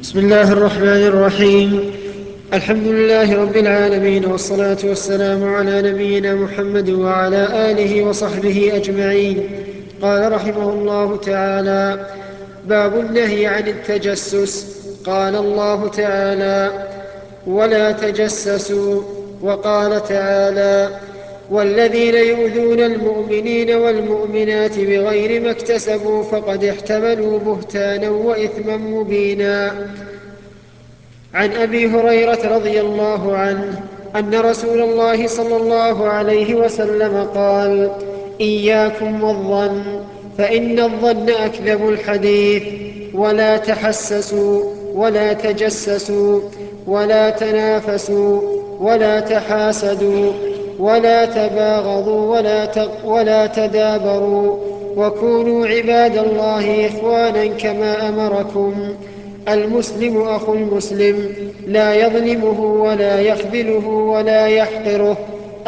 بسم الله الرحمن الرحيم. الحمد لله رب العالمين، والصلاة والسلام على نبينا محمد وعلى آله وصحبه أجمعين. قال رحمه الله تعالى: باب النهي عن التجسس. قال الله تعالى: ولا تجسسوا. وقال تعالى: والذين يؤذون المؤمنين والمؤمنات بغير ما اكتسبوا فقد احتملوا بهتانا وإثما مبينا. عن أبي هريرة رضي الله عنه أن رسول الله صلى الله عليه وسلم قال: إياكم والظن، فإن الظن أكذب الحديث. ولا تحسسوا ولا تجسسوا ولا تنافسوا ولا تحاسدوا ولا تباغضوا ولا تدابروا، وكونوا عباد الله إخوانا كما أمركم. المسلم أخو المسلم، لا يظلمه ولا يخذله ولا يحقره.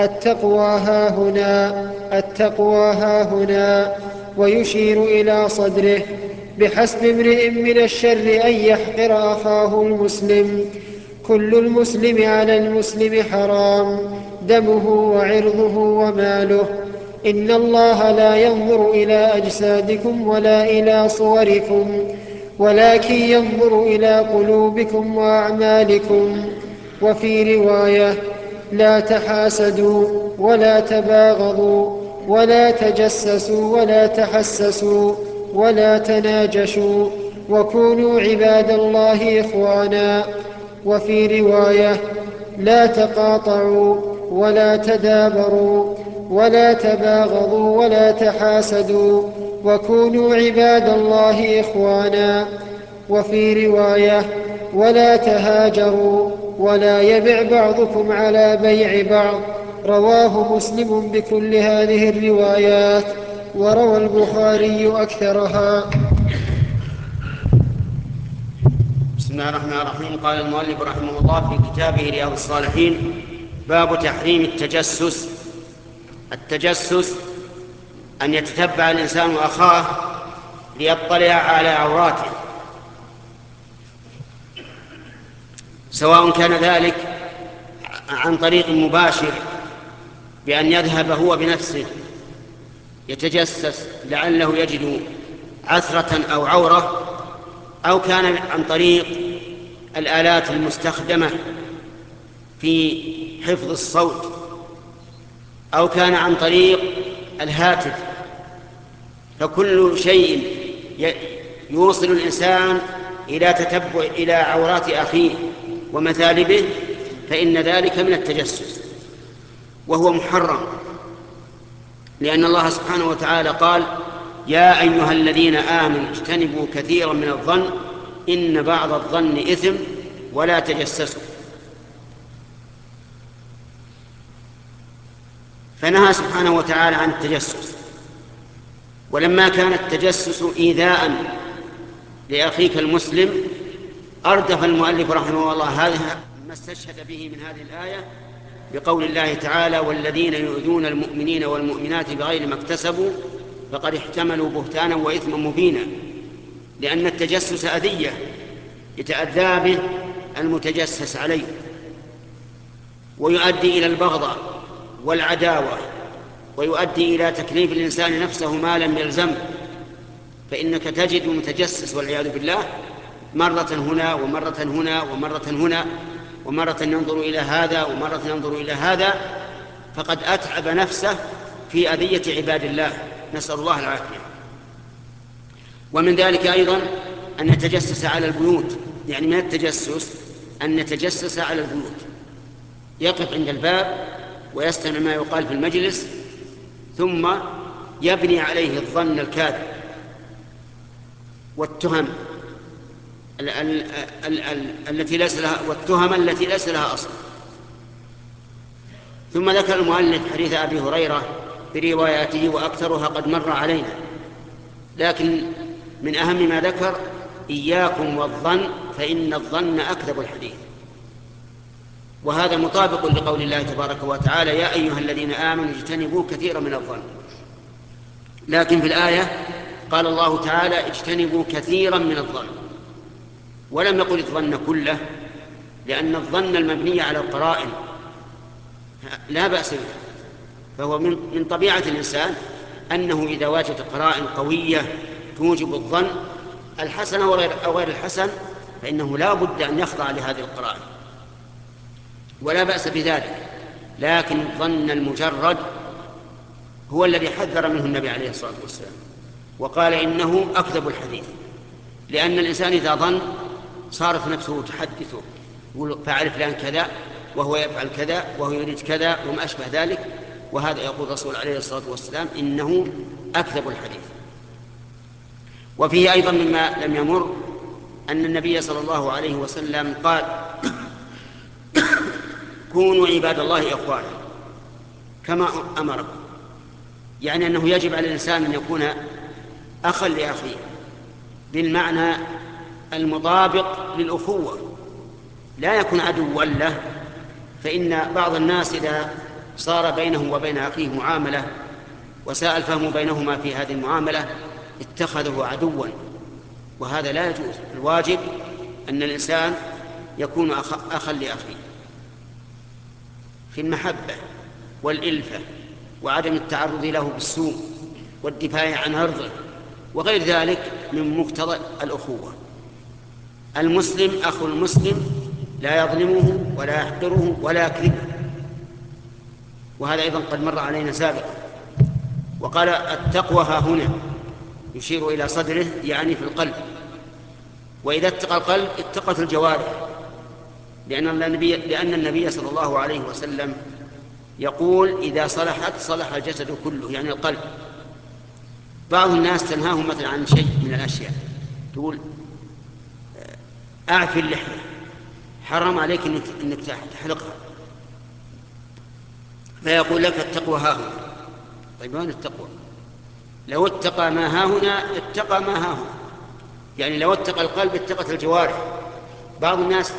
التقوى هاهنا. ويشير إلى صدره: بحسب امرئ من الشر أن يحقر أخاه المسلم. كل المسلم على المسلم حرام، دمه وعرضه وماله. إن الله لا ينظر إلى أجسادكم ولا إلى صوركم، ولكن ينظر إلى قلوبكم وأعمالكم. وفي رواية: لا تحاسدوا ولا تباغضوا ولا تجسسوا ولا تحسسوا ولا تناجشوا، وكونوا عباد الله إخوانا. وفي رواية: لا تقاطعوا ولا تدابروا ولا تباغضوا ولا تحاسدوا، وكونوا عباد الله إخوانا. وفي رواية: ولا تهاجروا ولا يبع بعضكم على بيع بعض. رواه مسلم بكل هذه الروايات، وروى البخاري أكثرها. بسم الله الرحمن الرحيم. قال المؤلف رحمه الله في كتابه رياض الصالحين: باب تحريم التجسس. التجسس أن يتتبع الإنسان أخاه ليطلع على عوراته، سواء كان ذلك عن طريق مباشر بأن يذهب هو بنفسه يتجسس لعله يجد عثرة أو عورة، أو كان عن طريق الآلات المستخدمة في حفظ الصوت، أو كان عن طريق الهاتف. فكل شيء يوصل الإنسان إلى تتبع إلى عورات أخيه ومثالبه فإن ذلك من التجسس، وهو محرم، لأن الله سبحانه وتعالى قال: يا أيها الذين آمنوا اجتنبوا كثيرا من الظن إن بعض الظن إثم ولا تجسسوا. فنهى سبحانه وتعالى عن التجسس. ولما كان التجسس إيذاء لأخيك المسلم، أردف المؤلف رحمه الله هذا ما استشهد به من هذه الآية بقول الله تعالى: والذين يؤذون المؤمنين والمؤمنات بغير ما اكتسبوا فقد احتملوا بهتانا وإثما مبينا. لأن التجسس أذية يتأذى به المتجسس عليه، ويؤدي إلى البغضة والعداوة، ويؤدي إلى تكليف الإنسان نفسه ما لم يلزمه. فإنك تجد متجسس والعياذ بالله مرة هنا ومرة هنا ومرة هنا، ومرة ينظر إلى هذا ومرة ينظر إلى هذا، فقد أتعب نفسه في أذية عباد الله، نسأل الله العافية. ومن ذلك أيضا أن نتجسس على البيوت، يعني من التجسس أن نتجسس على البيوت، يقف عند الباب ويستمع ما يقال في المجلس ثم يبني عليه الظن الكاذب والتهم التي ليس لها، والتهم التي ليس لها أصل. ثم ذكر المؤلف حديث أبي هريرة برواياته، وأكثرها قد مر علينا، لكن من أهم ما ذكر: إياكم والظن فإن الظن أكذب الحديث. وهذا مطابق لقول الله تبارك وتعالى: يا أيها الذين آمنوا اجتنبوا كثيرا من الظن. لكن في الآية قال الله تعالى: اجتنبوا كثيرا من الظن. ولم يقل الظن كله، لأن الظن المبني على القرائن لا بأس به، فهو من طبيعة الإنسان أنه إذا وجد قرائن قوية توجب الظن الحسن أو غير الحسن فإنه لا بد أن يخضع لهذه القرائن، ولا بأس بذلك. لكن الظن المجرد هو الذي حذر منه النبي عليه الصلاة والسلام، وقال إنه أكذب الحديث، لأن الإنسان إذا ظن صارت نفسه تحدثه، يقول فعل فلان كذا وهو يفعل كذا وهو يريد كذا وما أشبه ذلك، وهذا يقول الرسول عليه الصلاة والسلام إنه أكذب الحديث. وفيه أيضا مما لم يمر أن النبي صلى الله عليه وسلم قال كونوا عباد الله إخوانا كما أمركم، يعني أنه يجب على الإنسان أن يكون أخا لأخيه بالمعنى المطابق للأخوة، لا يكون عدوا له. فإن بعض الناس إذا صار بينه وبين أخيه معاملة وساء الفهم بينهما في هذه المعاملة اتخذه عدوا، وهذا لا يجوز. الواجب أن الإنسان يكون أخا لأخيه في المحبة والإلفة وعدم التعرض له بالسوء والدفاع عن عرضه وغير ذلك من مقتضى الأخوة. المسلم أخو المسلم لا يظلمه ولا يحقره ولا يكذبه، وهذا أيضا قد مر علينا سابقا. وقال التقوى ها هنا يشير إلى صدره، يعني في القلب، وإذا اتقى القلب اتقت الجوارح، لأن النبي صلى الله عليه وسلم يقول إذا صلحت صلح الجسد كله، يعني القلب. بعض الناس تنهاهم مثلا عن شيء من الأشياء، تقول أعفي اللحية، حرام عليك أنك تحلقها، فيقول لك التقوى ها هنا. طيب وين التقوى؟ لو اتقى ما ها هنا اتقى ما ها هنا، يعني لو اتقى القلب اتقت الجوارح. بعض الناس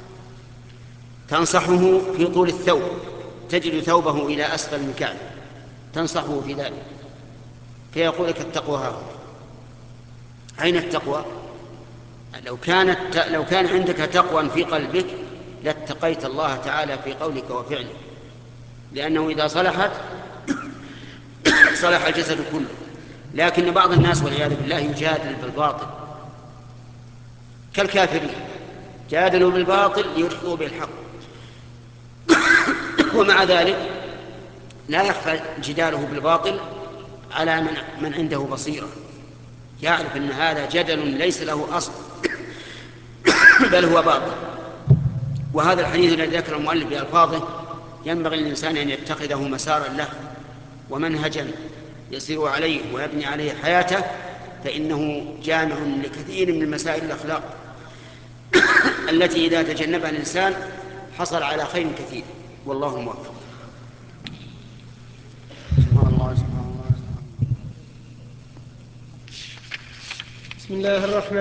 تنصحه في طول الثوب، تجد ثوبه إلى أسفل من كعبه، تنصحه في ذلك فيقول لك التقوى ها هنا. أين التقوى؟ لو كان عندك تقوى في قلبك لاتقيت الله تعالى في قولك وفعلك، لأنه إذا صلحت صلح الجسد كله. لكن بعض الناس والعياذ بالله يجادل بالباطل كالكافرين، جادلوا بالباطل ليدحضوا بالحق، ومع ذلك لا يخفى جداله بالباطل على من عنده بصيرة، يعرف أن هذا جدل ليس له أصل بل هو باطل. وهذا الحديث الذي ذكر المؤلف بألفاظه ينبغي للإنسان أن يتخذه مسارا له ومنهجا يسير عليه ويبني عليه حياته، فإنه جامع لكثير من مسائل الأخلاق التي إذا تجنبها الإنسان حصل على خير كثير، والله الموفق. بسم الله الرحمن